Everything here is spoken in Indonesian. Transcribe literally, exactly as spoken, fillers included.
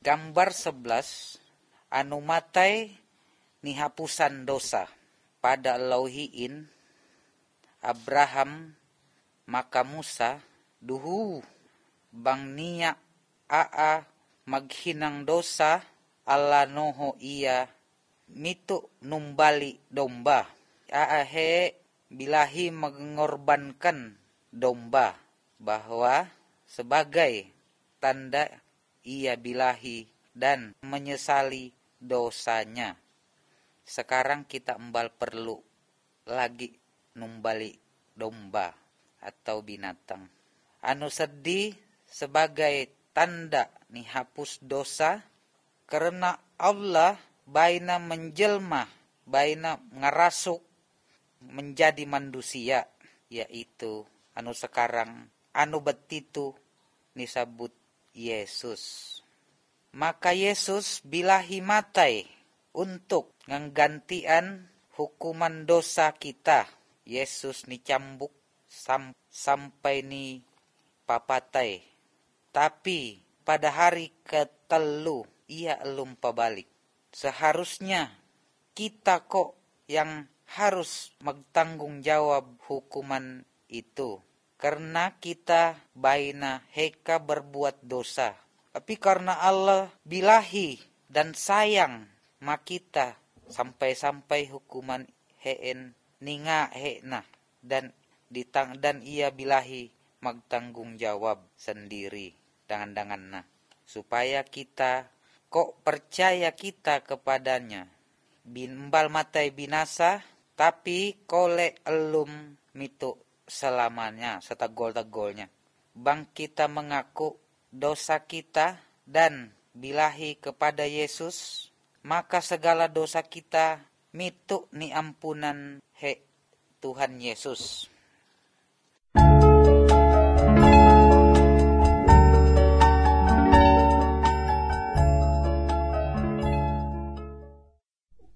Gambar sebelas, anu matay ni hapusan dosa. Pada lauhiin Abraham maka Musa duhu bang niya aa maghinang dosa ala noho iya mito numbali domba. Aahe bilahi mengorbankan domba, bahwa sebagai tanda ia bilahi dan menyesali dosanya. Sekarang kita embal perlu lagi numbali domba atau binatang. Anu sedih sebagai tanda ni hapus dosa, karena Allah baina menjelma, baina ngerasuk menjadi manusia, yaitu anu sekarang anu betitu disebut Yesus. Maka Yesus bilahi matay untuk nggantian hukuman dosa kita. Yesus ni cambuk sam, sampai ni papatay. Tapi pada hari ketelu ia elum pabalik. Seharusnya kita kok yang harus magtanggung jawab hukuman itu. Karena kita baina heka berbuat dosa. Tapi karena Allah bilahi dan sayang makita sampai-sampai hukuman heen ninga hena dan ditang dan ia bilahi magtanggung jawab sendiri dangan-danganna, supaya kita kok percaya kita kepadanya. Bimbal matai binasa, tapi kole elum mito selamanya setagol-tagolnya. Bang kita mengaku dosa kita dan bilahi kepada Yesus, maka segala dosa kita mitu ni ampunan he Tuhan Yesus.